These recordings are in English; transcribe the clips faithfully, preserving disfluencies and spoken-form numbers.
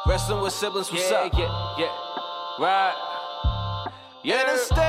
Wrestling with siblings, what's yeah, up? Yeah, yeah, right. Yeah, the state.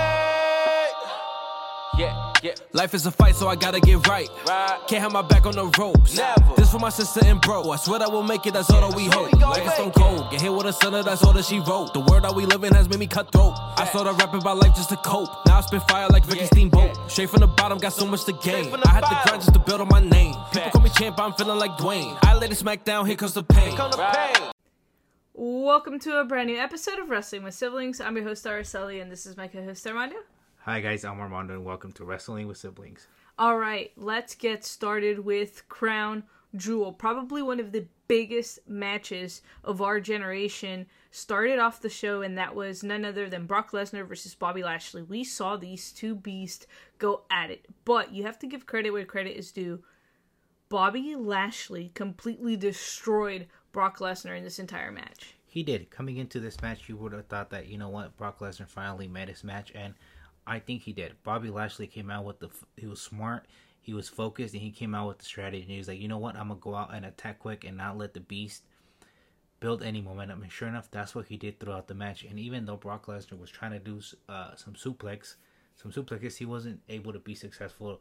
Yeah, yeah. Life is a fight, so I gotta get right. Right. Can't have my back on the ropes. Never. This for my sister and bro. I swear that we'll make it, that's all that we That's what hope. we gon' Like it's stone make cold. Get hit with a sinner, that's all that she wrote. The world that we live in has made me cutthroat. I started rapping about life just to cope. Now I spit fire like Ricky Yeah, Steamboat. yeah. Straight from the bottom, got so much to gain. from the I had to bottom. grind just to build on my name. People Facts. call me champ, I'm feeling like Dwayne. I laid it smack down, here comes the pain. Come to Right. pain. Welcome to a brand new episode of Wrestling with Siblings. I'm your host, Araceli, and this is my co-host, Armando. Hi guys, I'm Armando and welcome to Wrestling with Siblings. All right, let's get started with Crown Jewel. Probably one of the biggest matches of our generation started off the show, and that was none other than Brock Lesnar versus Bobby Lashley. We saw these two beasts go at it, but you have to give credit where credit is due. Bobby Lashley completely destroyed Brock Lesnar in this entire match. He did. Coming into this match, you would have thought that, you know what, Brock Lesnar finally met his match, and I think he did. Bobby Lashley came out with the, he was smart, he was focused, and he came out with the strategy, and he was like, you know what, I'm going to go out and attack quick and not let the beast build any momentum. And sure enough, that's what he did throughout the match. And even though Brock Lesnar was trying to do uh, some suplex, some suplexes, he wasn't able to be successful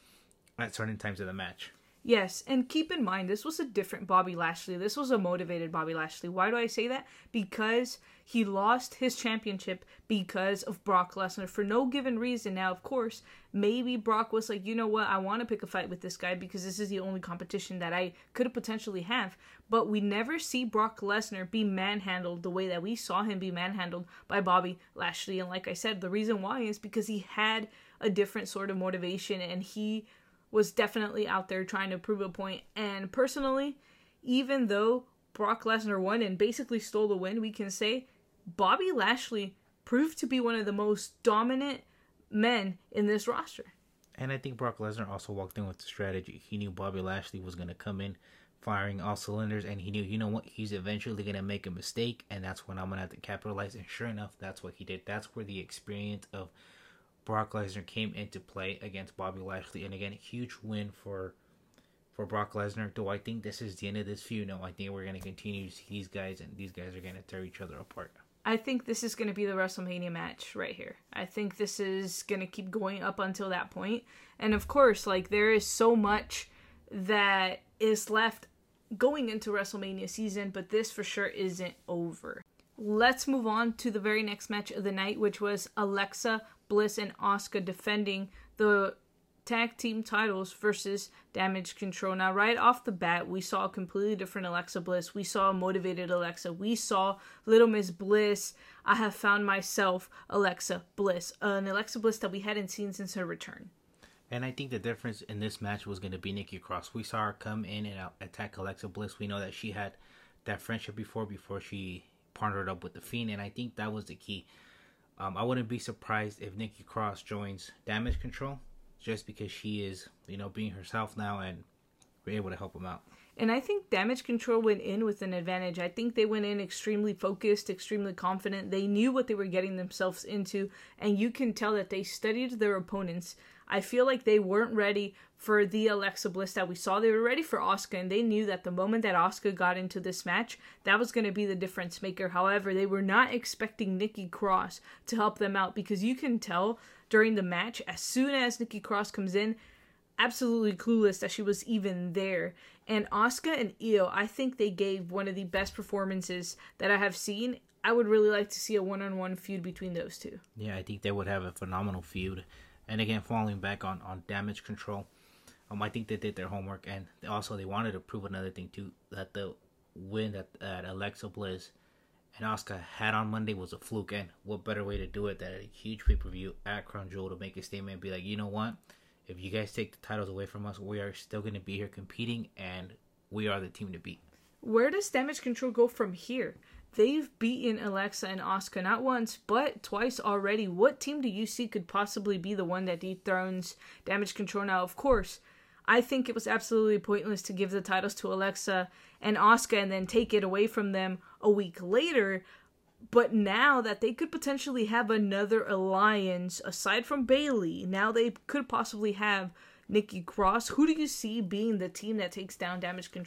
at certain times of the match. Yes, and keep in mind, this was a different Bobby Lashley. This was a motivated Bobby Lashley. Why do I say that? Because he lost his championship because of Brock Lesnar for no given reason. Now, of course, maybe Brock was like, you know what, I want to pick a fight with this guy because this is the only competition that I could potentially have. But we never see Brock Lesnar be manhandled the way that we saw him be manhandled by Bobby Lashley. And like I said, the reason why is because he had a different sort of motivation, and he was definitely out there trying to prove a point. And personally, even though Brock Lesnar won and basically stole the win, we can say Bobby Lashley proved to be one of the most dominant men in this roster. And I think Brock Lesnar also walked in with the strategy. He knew Bobby Lashley was going to come in firing all cylinders, and he knew, you know what, he's eventually going to make a mistake, and that's when I'm going to have to capitalize. And sure enough, that's what he did. That's where the experience of Brock Lesnar came into play against Bobby Lashley. And again, a huge win for for Brock Lesnar. Do I think this is the end of this feud? No, I think we're going to continue to see these guys, and these guys are going to tear each other apart. I think this is going to be the WrestleMania match right here. I think this is going to keep going up until that point. And of course, like, there is so much that is left going into WrestleMania season, but this for sure isn't over. Let's move on to the very next match of the night, which was Alexa Bliss and Asuka defending the tag team titles versus Damage Control. Now, right off the bat, we saw a completely different Alexa Bliss. We saw a motivated Alexa. We saw Little Miss Bliss. I have found myself Alexa Bliss, an Alexa Bliss that we hadn't seen since her return. And I think the difference in this match was going to be Nikki Cross. We saw her come in and out, attack Alexa Bliss. We know that she had that friendship before, before she partnered up with The Fiend, and I think that was the key. Um, I wouldn't be surprised if Nikki Cross joins Damage Control, just because she is, you know, being herself now, and we're able to help them out. And I think Damage Control went in with an advantage. I think they went in extremely focused, extremely confident. They knew what they were getting themselves into, and you can tell that they studied their opponents. I feel like they weren't ready for the Alexa Bliss that we saw. They were ready for Asuka, and they knew that the moment that Asuka got into this match, that was going to be the difference maker. However, they were not expecting Nikki Cross to help them out, because you can tell during the match, as soon as Nikki Cross comes in, absolutely clueless that she was even there. And Asuka and Io, I think they gave one of the best performances that I have seen. I would really like to see a one-on-one feud between those two. Yeah, I think they would have a phenomenal feud. And again, falling back on, on Damage Control, um, I think they did their homework, and also they wanted to prove another thing too, that the win that, that Alexa Bliss and Asuka had on Monday was a fluke. And what better way to do it than a huge pay-per-view at Crown Jewel to make a statement and be like, you know what? If you guys take the titles away from us, we are still going to be here competing, and we are the team to beat. Where does Damage Control go from here? They've beaten Alexa and Asuka not once, but twice already. What team do you see could possibly be the one that dethrones Damage Control? Now, of course, I think it was absolutely pointless to give the titles to Alexa and Asuka and then take it away from them a week later. But now that they could potentially have another alliance, aside from Bayley, now they could possibly have Nikki Cross. Who do you see being the team that takes down Damage Control?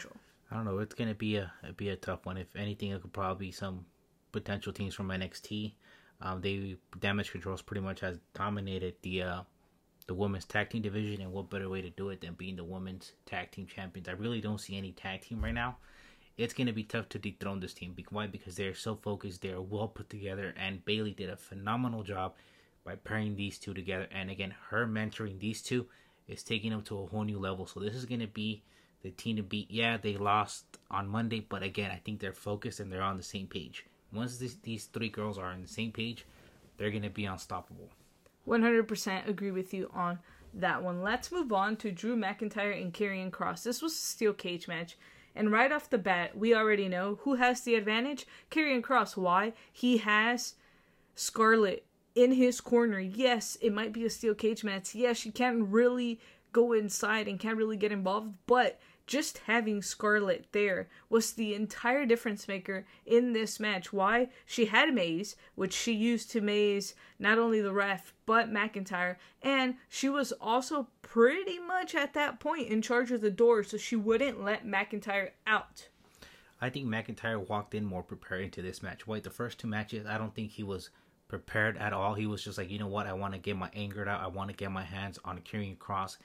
I don't know. It's gonna be a it'd be a tough one. If anything, it could probably be some potential teams from N X T. Um, they Damage Controls pretty much has dominated the uh, the women's tag team division, and what better way to do it than being the women's tag team champions? I really don't see any tag team right now. It's gonna be tough to dethrone this team. Why? Because they're so focused, they're well put together, and Bayley did a phenomenal job by pairing these two together. And again, her mentoring these two is taking them to a whole new level. So this is gonna be the team to beat. Yeah, they lost on Monday, but again, I think they're focused and they're on the same page. Once this, these three girls are on the same page, they're going to be unstoppable. one hundred percent agree with you on that one. Let's move on to Drew McIntyre and Karrion Kross. This was a steel cage match. And right off the bat, we already know who has the advantage. Karrion Kross. Why? He has Scarlett in his corner. Yes, it might be a steel cage match. Yes, she can't really go inside and can't really get involved, but just having Scarlett there was the entire difference maker in this match. Why? She had Maze, which she used to maze not only the ref, but McIntyre, and she was also pretty much at that point in charge of the door, so she wouldn't let McIntyre out. I think McIntyre walked in more prepared into this match. Wait, the first two matches, I don't think he was prepared at all. He was just like, you know what, I want to get my anger out. I want to get my hands on Karrion Kross.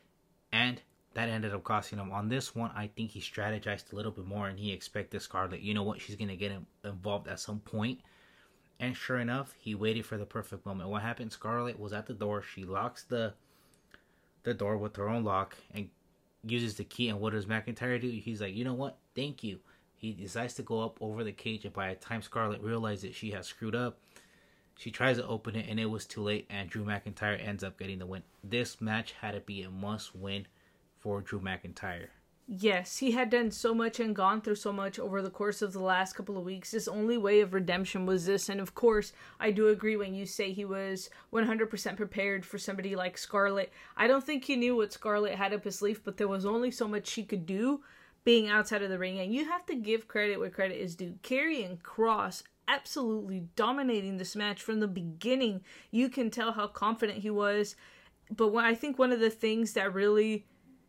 And that ended up costing him. On this one, I think he strategized a little bit more and he expected Scarlett, you know what, she's going to get involved at some point. And sure enough, he waited for the perfect moment. What happened? Scarlett was at the door. She locks the the door with her own lock and uses the key. And what does McIntyre do? He's like, you know what, thank you. He decides to go up over the cage, and by the time Scarlett realizes she has screwed up, she tries to open it and it was too late, and Drew McIntyre ends up getting the win. This match had to be a must-win for Drew McIntyre. Yes, he had done so much and gone through so much over the course of the last couple of weeks. His only way of redemption was this. And of course, I do agree when you say he was one hundred percent prepared for somebody like Scarlett. I don't think he knew what Scarlett had up his sleeve, but there was only so much she could do being outside of the ring. And you have to give credit where credit is due. Karrion Kross absolutely dominating this match from the beginning. You can tell how confident he was. But what I think one of the things that really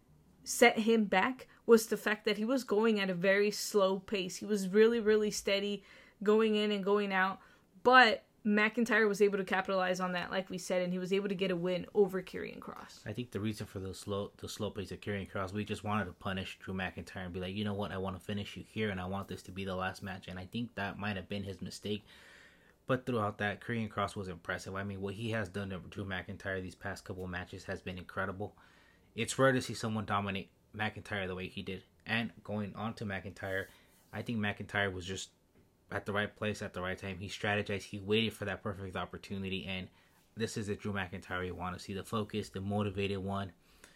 set him back was the fact that he was going at a very slow pace. He was really, really steady going in and going out. But McIntyre was able to capitalize on that, like we said, and he was able to get a win over Karrion Kross. I think the reason for the slow the slow pace of Karrion Kross, we just wanted to punish Drew McIntyre and be like, you know what, I want to finish you here and I want this to be the last match. And I think that might have been his mistake. But throughout that, Karrion Kross was impressive. I mean, what he has done to Drew McIntyre these past couple of matches has been incredible. It's rare to see someone dominate McIntyre the way he did. And going on to McIntyre, I think McIntyre was just at the right place at the right time. He strategized. He waited for that perfect opportunity. And this is the Drew McIntyre you want to see. The focused, the motivated one.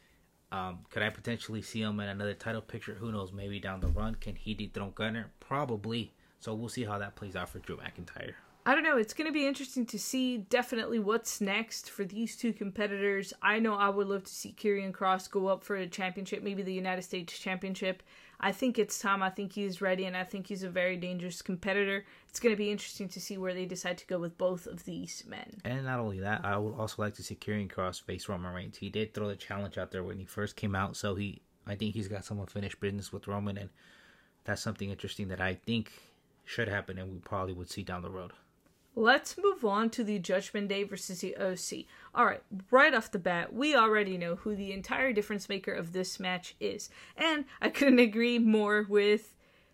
Um, could I potentially see him in another title picture? Who knows? Maybe down the run. Can he dethrone Gunner? Probably. So we'll see how that plays out for Drew McIntyre. I don't know. It's going to be interesting to see definitely what's next for these two competitors. I know I would love to see Karrion Kross go up for a championship, maybe the United States Championship. I think it's time. I think he's ready, and I think he's a very dangerous competitor. It's going to be interesting to see where they decide to go with both of these men. And not only that, I would also like to see Karrion Kross face Roman Reigns. He did throw the challenge out there when he first came out, so he, I think he's got some unfinished business with Roman, and that's something interesting that I think should happen and we probably would see down the road. Let's move on to the Judgment Day versus the O C. Alright, right off the bat, we already know who the entire difference maker of this match is. And I couldn't agree more with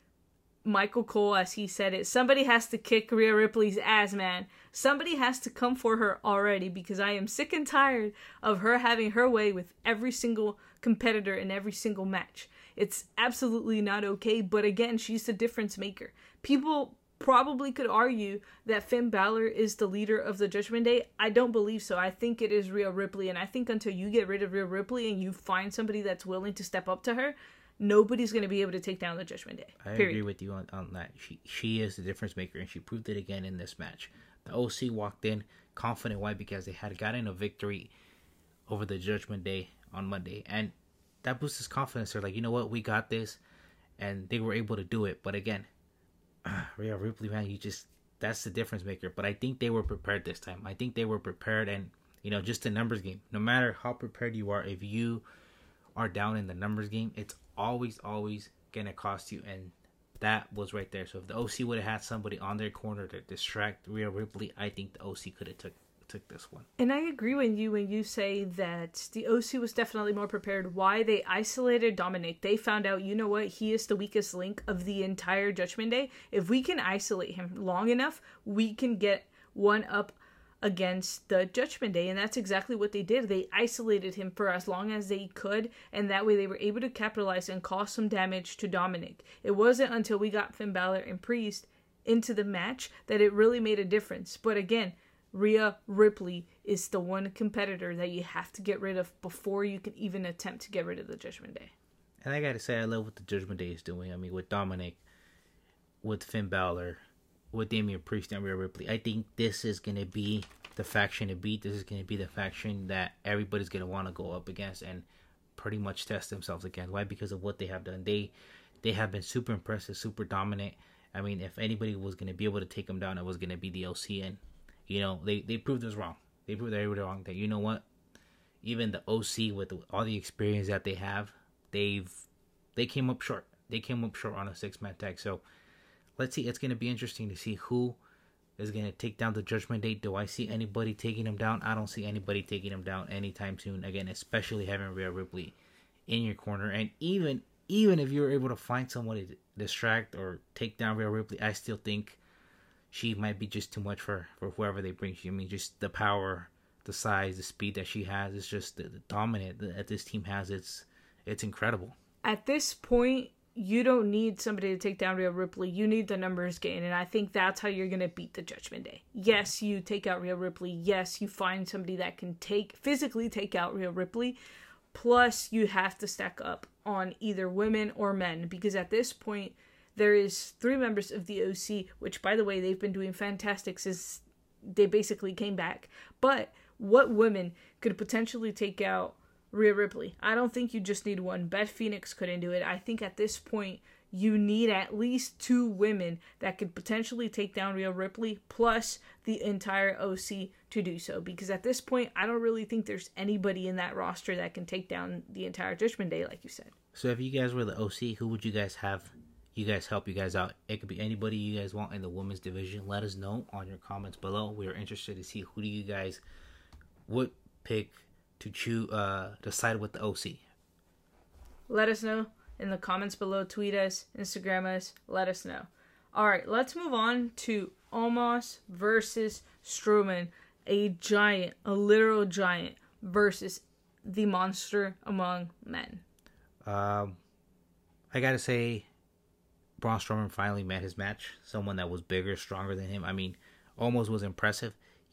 Michael Cole as he said it. Somebody has to kick Rhea Ripley's ass, man. Somebody has to come for her already, because I am sick and tired of her having her way with every single competitor in every single match. It's absolutely not okay, but again, she's the difference maker. People probably could argue that Finn Balor is the leader of the Judgment Day. I don't believe so. I think it is Rhea Ripley, and I think until you get rid of Rhea Ripley and you find somebody that's willing to step up to her, nobody's going to be able to take down the Judgment Day. I Period. agree with you on, on that. She she is the difference maker, and she proved it again in this match. The O C walked in confident. Why? Because they had gotten a victory over the Judgment Day on Monday, and that boosts his confidence. They're like, you know what, we got this, and they were able to do it. But again, Rhea Ripley, man, you just, that's the difference maker. But I think they were prepared this time. I think they were prepared, and, you know, just a numbers game. No matter how prepared you are, if you are down in the numbers game, it's always, always gonna cost you, and that was right there. So if the O C would have had somebody on their corner to distract Rhea Ripley, I think the O C could have took took this one. And I agree with you when you say that the O C was definitely more prepared. Why? They isolated Dominic. They found out, you know what, he is the weakest link of the entire Judgment Day. If we can isolate him long enough, we can get one up against the Judgment Day, and that's exactly what they did. They isolated him for as long as they could, and that way they were able to capitalize and cause some damage to Dominic. It wasn't until we got Finn Balor and Priest into the match that it really made a difference. But again, Rhea Ripley is the one competitor that you have to get rid of before you can even attempt to get rid of the Judgment Day. And I gotta say, I love what the Judgment Day is doing. I mean, with Dominic, with Finn Balor, with Damian Priest and Rhea Ripley, I think this is going to be the faction to beat. This is going to be the faction that everybody's going to want to go up against and pretty much test themselves again. Why? Because of what they have done. They they have been super impressive, super dominant. I mean, if anybody was going to be able to take them down, it was going to be the O C. And, you know, they, they proved us wrong. They proved everybody wrong that, you know what, even the O C with all the experience that they have, they've they came up short. They came up short on a six-man tag. So, let's see. It's going to be interesting to see who is going to take down the Judgment Day. Do I see anybody taking him down? I don't see anybody taking him down anytime soon. Again, especially having Rhea Ripley in your corner. And even even if you're able to find somebody to distract or take down Rhea Ripley, I still think she might be just too much for, for whoever they bring. I mean, just the power, the size, the speed that she has. It's just the, the dominant that this team has. It's it's incredible. At this point, you don't need somebody to take down Rhea Ripley. You need the numbers game, and I think that's how you're going to beat the Judgment Day. Yes, you take out Rhea Ripley. Yes, you find somebody that can take physically take out Rhea Ripley. Plus, you have to stack up on either women or men, because at this point, there is three members of the O C, which, by the way, they've been doing fantastic since they basically came back. But what women could potentially take out Rhea Ripley? I don't think you just need one. Beth Phoenix couldn't do it. I think at this point, you need at least two women that could potentially take down Rhea Ripley, plus the entire O C to do so. Because at this point, I don't really think there's anybody in that roster that can take down the entire Judgment Day, like you said. So if you guys were the O C, who would you guys have you guys help you guys out? It could be anybody you guys want in the women's division. Let us know on your comments below. We are interested to see who do you guys would pick to choose uh to side with the O C. Let us know in the comments below. Tweet us, Instagram us, let us know. Alright, let's move on to Omos versus Strowman. A giant, a literal giant versus the monster among men. Um I gotta say, Braun Strowman finally met his match. Someone that was bigger, stronger than him. I mean, Omos was impressive.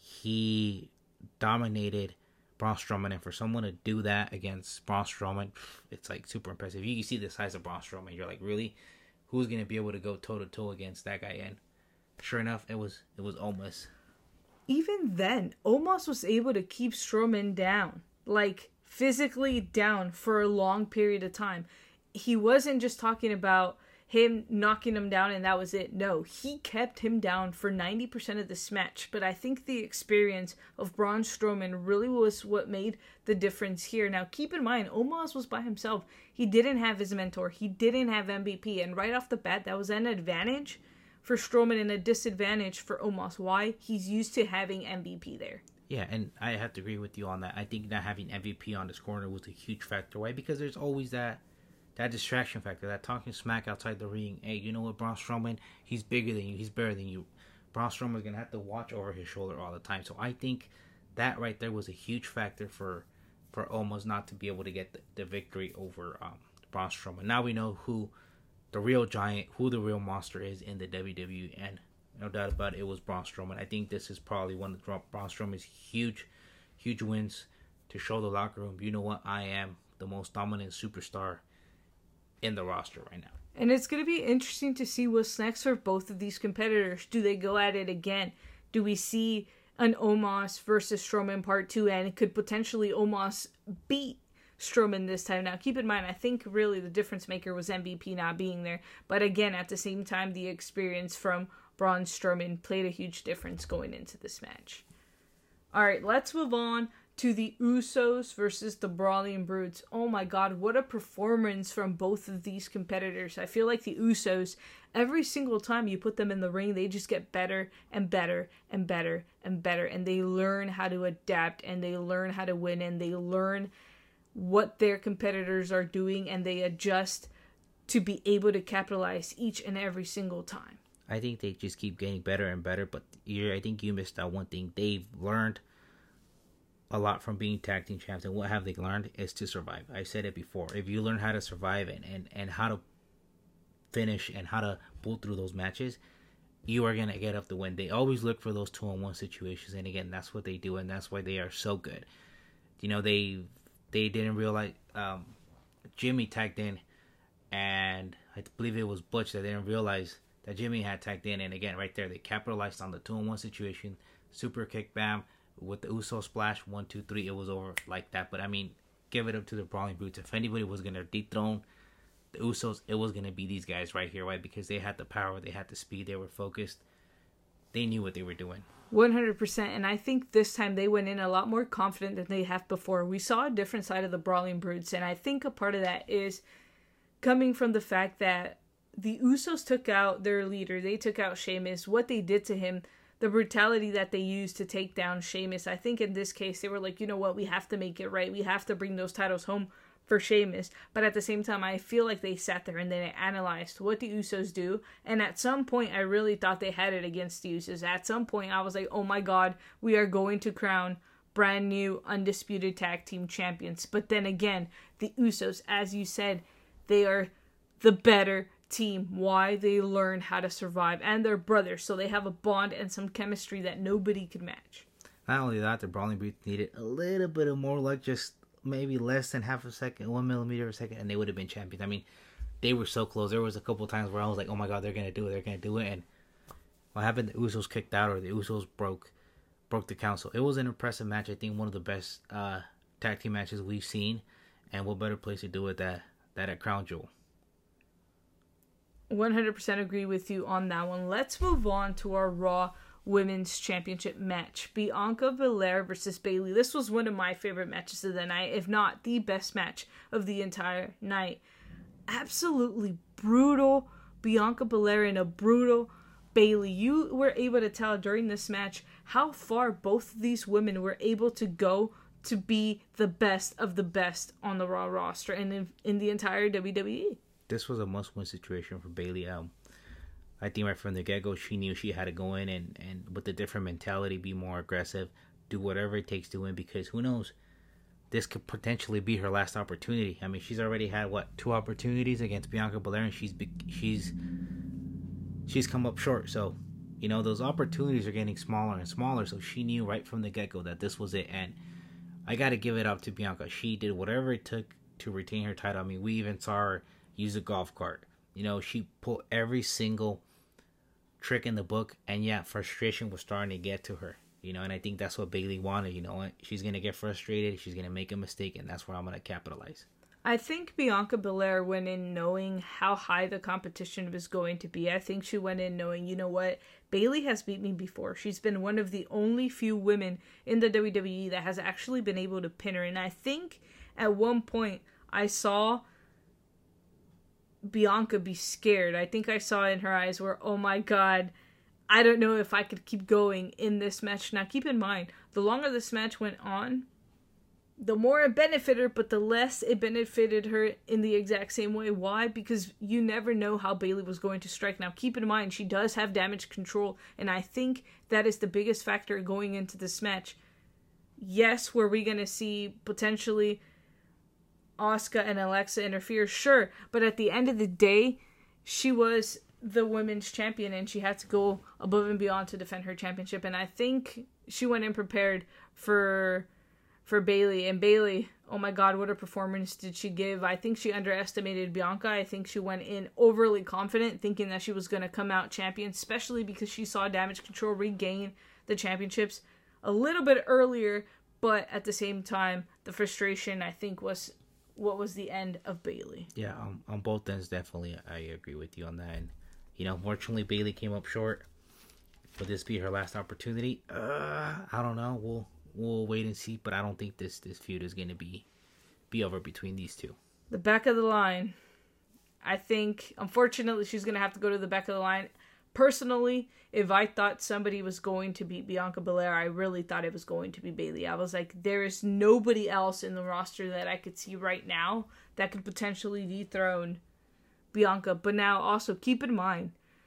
He dominated Braun Strowman, and for someone to do that against Braun Strowman, it's like super impressive. You can see the size of Braun Strowman. You're like, really? Who's gonna be able to go toe to toe against that guy? And sure enough, it was it was Omos. Even then, Omos was able to keep Strowman down, like physically down for a long period of time. He wasn't just talking about him knocking him down and that was it. No, he kept him down for ninety percent of this match. But I think the experience of Braun Strowman really was what made the difference here. Now, keep in mind, Omos was by himself. He didn't have his mentor. He didn't have M V P. And right off the bat, that was an advantage for Strowman and a disadvantage for Omos. Why? He's used to having M V P there. Yeah, and I have to agree with you on that. I think not having M V P on this corner was a huge factor. Why? Because there's always that that distraction factor, that talking smack outside the ring. Hey, you know what, Braun Strowman, he's bigger than you, he's better than you. Braun Strowman's going to have to watch over his shoulder all the time. So I think that right there was a huge factor for for Omos not to be able to get the, the victory over um, Braun Strowman. Now we know who the real giant, who the real monster is in the W W E, and no doubt about it, it was Braun Strowman. I think this is probably one of Braun Strowman's huge, huge wins to show the locker room, you know what, I am the most dominant superstar in the roster right now. And it's going to be interesting to see what's next for both of these competitors. Do they go at it again? Do we see an Omos versus Strowman part two, and could potentially Omos beat Strowman this time? Now, keep in mind, I think really the difference maker was M V P not being there. But again, at the same time, the experience from Braun Strowman played a huge difference going into this match. All right, let's move on to the Usos versus the Brawling Brutes. Oh my god, what a performance from both of these competitors. I feel like the Usos, every single time you put them in the ring, they just get better and better and better and better. And they learn how to adapt, and they learn how to win, and they learn what their competitors are doing, and they adjust to be able to capitalize each and every single time. I think they just keep getting better and better, but you're, I think you missed out one thing. They've learned a lot from being tag team champs, and what have they learned is to survive. I said it before. If you learn how to survive and, and, and how to finish and how to pull through those matches, you are going to get up the win. They always look for those two-on-one situations, and again, that's what they do, and that's why they are so good. You know, they they didn't realize um, Jimmy tagged in, and I believe it was Butch that didn't realize that Jimmy had tagged in, and again, right there, they capitalized on the two-on-one situation, super kick, bam, with the Uso splash, one, two, three, it was over like that. But I mean, give it up to the Brawling Brutes. If anybody was going to dethrone the Usos, it was going to be these guys right here, right? Because they had the power, they had the speed, they were focused, they knew what they were doing. one hundred percent, and I think this time they went in a lot more confident than they have before. We saw a different side of the Brawling Brutes, and I think a part of that is coming from the fact that the Usos took out their leader. They took out Sheamus. What they did to him, the brutality that they used to take down Sheamus, I think in this case they were like, you know what, we have to make it right. We have to bring those titles home for Sheamus. But at the same time, I feel like they sat there and they analyzed what the Usos do. And at some point, I really thought they had it against the Usos. At some point, I was like, oh my god, we are going to crown brand new undisputed tag team champions. But then again, the Usos, as you said, they are the better team. Why? They learn how to survive, and they're brothers, so they have a bond and some chemistry that nobody could match. Not only that, the Brawling Brutes needed a little bit of more luck, just maybe less than half a second, one millimeter a second, and they would have been champions. I mean, they were so close. There was a couple times where I was like, oh my god, they're gonna do it, they're gonna do it, and what happened? The Usos kicked out, or the Usos broke broke the count. So it was an impressive match. I think one of the best uh, tag team matches we've seen, and what better place to do it that that at Crown Jewel. one hundred percent agree with you on that one. Let's move on to our Raw Women's Championship match. Bianca Belair versus Bayley. This was one of my favorite matches of the night, if not the best match of the entire night. Absolutely brutal Bianca Belair and a brutal Bayley. You were able to tell during this match how far both of these women were able to go to be the best of the best on the Raw roster and in, in the entire W W E. This was a must-win situation for Bayley. Um, I think right from the get-go, she knew she had to go in and, and with a different mentality, be more aggressive, do whatever it takes to win, because who knows, this could potentially be her last opportunity. I mean, she's already had, what, two opportunities against Bianca Belair, and she's she's she's come up short. So, you know, those opportunities are getting smaller and smaller, so she knew right from the get-go that this was it, and I got to give it up to Bianca. She did whatever it took to retain her title. I mean, we even saw her use a golf cart. You know, she pulled every single trick in the book, and yeah, frustration was starting to get to her. You know, and I think that's what Bayley wanted. You know what? She's going to get frustrated, she's going to make a mistake, and that's where I'm going to capitalize. I think Bianca Belair went in knowing how high the competition was going to be. I think she went in knowing, you know what, Bayley has beat me before. She's been one of the only few women in the W W E that has actually been able to pin her. And I think at one point I saw Bianca be scared. I think I saw in her eyes where, oh my god, I don't know if I could keep going in this match. Now keep in mind, the longer this match went on, the more it benefited her, but the less it benefited her in the exact same way. Why? Because you never know how Bayley was going to strike. Now keep in mind, she does have damage control, and I think that is the biggest factor going into this match. Yes, were we going to see potentially Asuka and Alexa interfere? Sure, but at the end of the day, she was the women's champion, and she had to go above and beyond to defend her championship, and I think she went in prepared for for Bayley. And Bayley, oh my god, what a performance did she give. I think she underestimated Bianca. I think she went in overly confident, thinking that she was going to come out champion, especially because she saw Damage Control regain the championships a little bit earlier, but at the same time, the frustration, I think, was what was the end of Bayley. Yeah, um, on both ends, definitely, I agree with you on that. And, you know, unfortunately, Bayley came up short. Would this be her last opportunity? Uh, I don't know. We'll we'll wait and see. But I don't think this this feud is gonna be be over between these two. The back of the line. I think, unfortunately, she's gonna have to go to the back of the line. Personally, if I thought somebody was going to beat Bianca Belair, I really thought it was going to be Bayley. I was like, there is nobody else in the roster that I could see right now that could potentially dethrone Bianca. But now, also, keep in mind,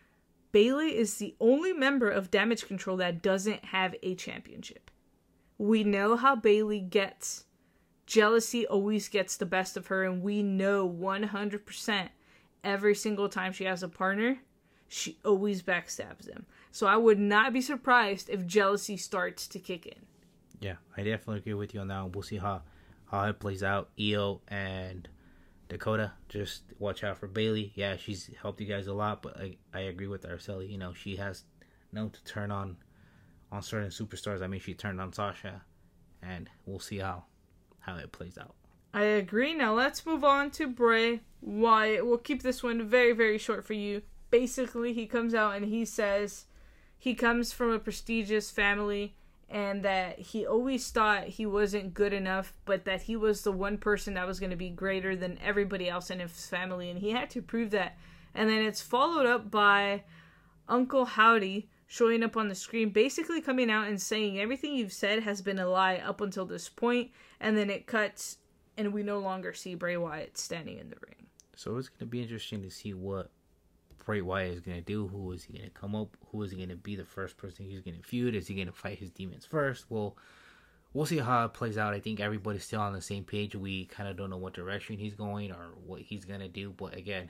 Bayley is the only member of Damage Control that doesn't have a championship. We know how Bayley gets. Jealousy always gets the best of her, and we know one hundred percent every single time she has a partner, she always backstabs them. So I would not be surprised if jealousy starts to kick in. Yeah, I definitely agree with you on that one. We'll see how, how it plays out. Io and Dakota, just watch out for Bayley. Yeah, she's helped you guys a lot, but I, I agree with Araceli. You know, she has known to turn on on certain superstars. I mean, she turned on Sasha, and we'll see how how it plays out. I agree. Now let's move on to Bray Wyatt. We'll keep this one very, very short for you. Basically, he comes out and he says he comes from a prestigious family and that he always thought he wasn't good enough, but that he was the one person that was going to be greater than everybody else in his family, and he had to prove that. And then it's followed up by Uncle Howdy showing up on the screen, basically coming out and saying everything you've said has been a lie up until this point, and then it cuts and we no longer see Bray Wyatt standing in the ring. So it's going to be interesting to see what Bray Wyatt is going to do. Who is he going to come up? Who is he going to be the first person he's going to feud? Is he going to fight his demons first? Well, we'll see how it plays out. I think everybody's still on the same page. We kind of don't know what direction he's going or what he's going to do. But again,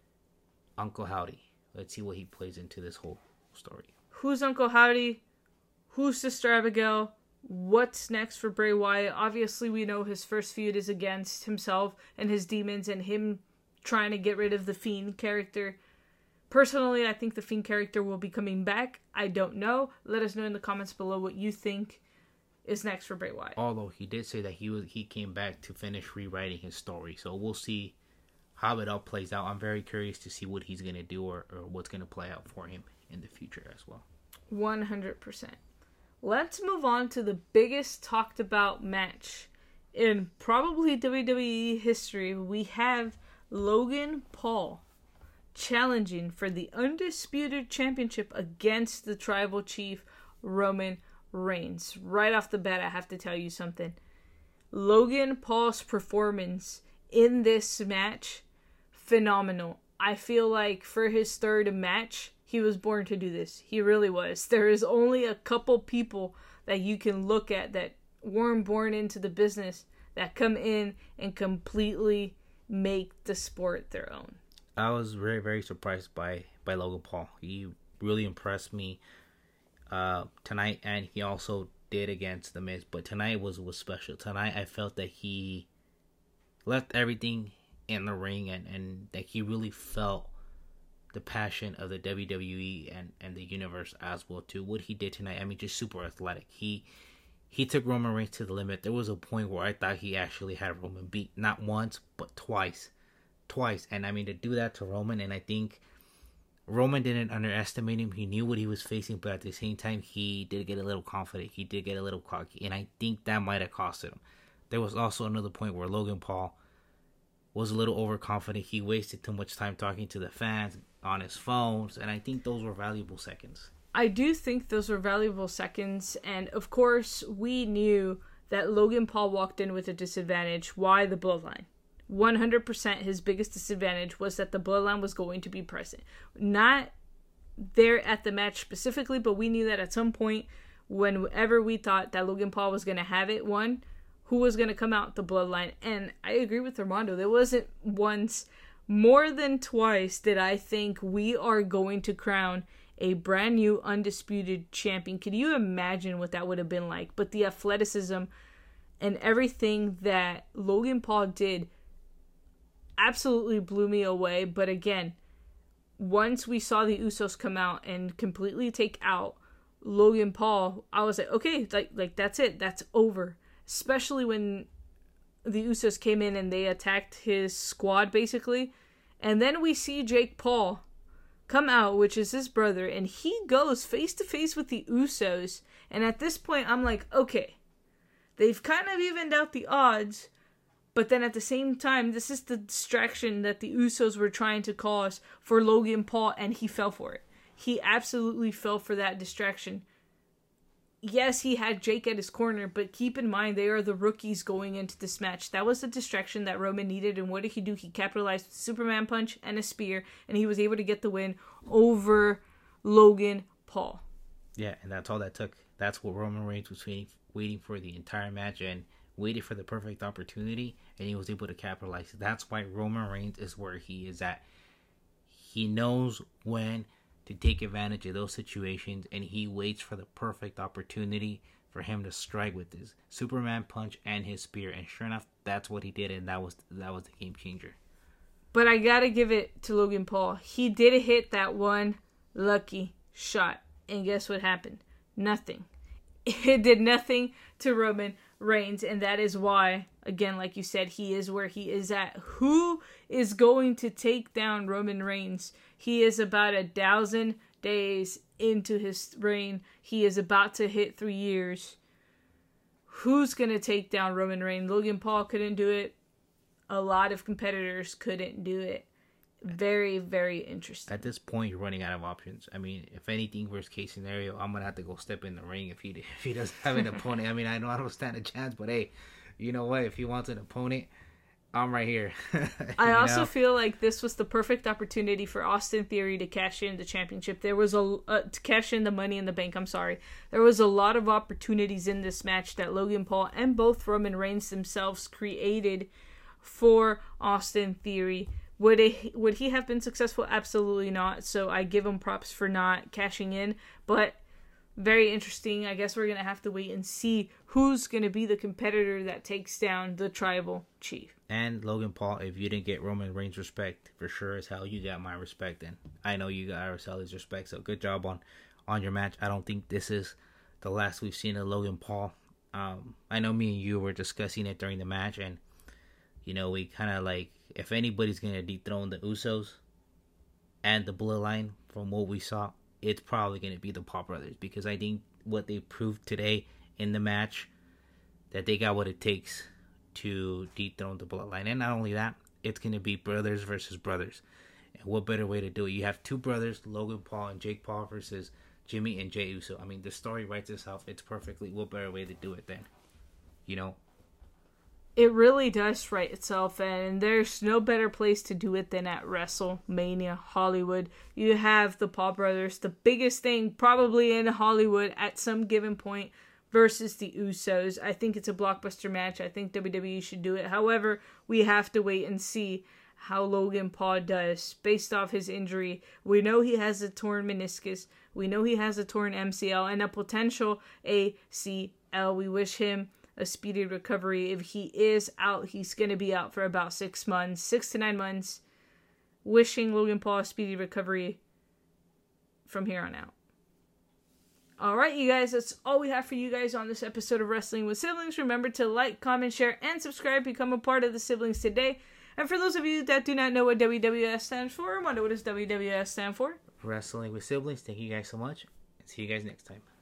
Uncle Howdy. Let's see what he plays into this whole story. Who's Uncle Howdy? Who's Sister Abigail? What's next for Bray Wyatt? Obviously, we know his first feud is against himself and his demons and him trying to get rid of the Fiend character. Personally, I think the Fiend character will be coming back. I don't know. Let us know in the comments below what you think is next for Bray Wyatt. Although he did say that he was he came back to finish rewriting his story. So we'll see how it all plays out. I'm very curious to see what he's going to do or, or what's going to play out for him in the future as well. one hundred percent. Let's move on to the biggest talked about match in probably W W E history. We have Logan Paul challenging for the Undisputed Championship against the Tribal Chief Roman Reigns. Right off the bat, I have to tell you something. Logan Paul's performance in this match, phenomenal. I feel like for his third match, he was born to do this. He really was. There is only a couple people that you can look at that weren't born into the business that come in and completely make the sport their own. I was very, very surprised by, by Logan Paul. He really impressed me uh, tonight, and he also did against The Miz. But tonight was, was special. Tonight I felt that he left everything in the ring and, and that he really felt the passion of the W W E and, and the universe as well too. What he did tonight, I mean, just super athletic. He he took Roman Reigns to the limit. There was a point where I thought he actually had Roman beat, not once, but twice. Twice. And I mean, to do that to Roman, and I think Roman didn't underestimate him. He knew what he was facing, but at the same time, he did get a little confident. He did get a little cocky, and I think that might have costed him. There was also another point where Logan Paul was a little overconfident. He wasted too much time talking to the fans on his phones, and I think those were valuable seconds. I do think those were valuable seconds, and of course, we knew that Logan Paul walked in with a disadvantage. Why? The bloodline. one hundred percent his biggest disadvantage was that the bloodline was going to be present. Not there at the match specifically, but we knew that at some point, whenever we thought that Logan Paul was going to have it, one, who was going to come out? The bloodline. And I agree with Armando. There wasn't once, more than twice, did I think we are going to crown a brand new undisputed champion. Can you imagine what that would have been like? But the athleticism and everything that Logan Paul did absolutely blew me away. But again, once we saw the Usos come out and completely take out Logan Paul, I was like, okay, like like that's it. That's over. Especially when the Usos came in and they attacked his squad, basically. And then we see Jake Paul come out, which is his brother, and he goes face-to-face with the Usos. And at this point, I'm like, okay, They've kind of evened out the odds, but then at the same time, this is the distraction that the Usos were trying to cause for Logan Paul, and he fell for it. He absolutely fell for that distraction. Yes, he had Jake at his corner, but keep in mind, they are the rookies going into this match. That was the distraction that Roman needed, and what did he do? He capitalized with a Superman punch and a spear, and he was able to get the win over Logan Paul. Yeah, and that's all that took. That's what Roman Reigns was waiting, waiting for the entire match and waited for the perfect opportunity, and he was able to capitalize. That's why Roman Reigns is where he is at. He knows when to take advantage of those situations, and he waits for the perfect opportunity for him to strike with his Superman punch and his spear. And sure enough, that's what he did, and that was that was the game changer. But I gotta give it to Logan Paul. He did hit that one lucky shot, and guess what happened? Nothing. It did nothing to Roman Reigns, and that is why, again, like you said, he is where he is at. Who is going to take down Roman Reigns? He is about a thousand days into his reign. He is about to hit three years. Who's going to take down Roman Reigns? Logan Paul couldn't do it. A lot of competitors couldn't do it. Very, very interesting. At this point, you're running out of options. I mean, if anything, worst case scenario, I'm gonna have to go step in the ring if he if he doesn't have an opponent. I mean, I know I don't stand a chance, but hey, you know what? If he wants an opponent, I'm right here. I also know? feel like this was the perfect opportunity for Austin Theory to cash in the championship. There was a uh, to cash in the Money in the Bank. I'm sorry. There was a lot of opportunities in this match that Logan Paul and both Roman Reigns themselves created for Austin Theory. Would it, would he have been successful? Absolutely not. So I give him props for not cashing in. But very interesting. I guess we're going to have to wait and see who's going to be the competitor that takes down the Tribal Chief. And Logan Paul, if you didn't get Roman Reigns' respect, for sure as hell, you got my respect. And I know you got Aracella's respect. So good job on, on your match. I don't think this is the last we've seen of Logan Paul. Um, I know me and you were discussing it during the match. And, you know, we kind of like, if anybody's going to dethrone the Usos and the Bloodline from what we saw, it's probably going to be the Paul brothers. Because I think what they proved today in the match, that they got what it takes to dethrone the Bloodline. And not only that, it's going to be brothers versus brothers. And what better way to do it? You have two brothers, Logan Paul and Jake Paul versus Jimmy and Jey Uso. I mean, the story writes itself. It's perfectly. What better way to do it then? You know? It really does write itself, and there's no better place to do it than at WrestleMania Hollywood. You have the Paul brothers, the biggest thing probably in Hollywood at some given point, versus the Usos. I think it's a blockbuster match. I think W W E should do it. However, we have to wait and see how Logan Paul does based off his injury. We know he has a torn meniscus. We know he has a torn M C L and a potential A C L. We wish him a speedy recovery. If he is out, he's going to be out for about six months, six to nine months. Wishing Logan Paul a speedy recovery from here on out. Alright, you guys, that's all we have for you guys on this episode of Wrestling with Siblings. Remember to like, comment, share, and subscribe. Become a part of the Siblings today. And for those of you that do not know what W W S stands for, wonder what does W W S stand for? Wrestling with Siblings. Thank you guys so much. And see you guys next time.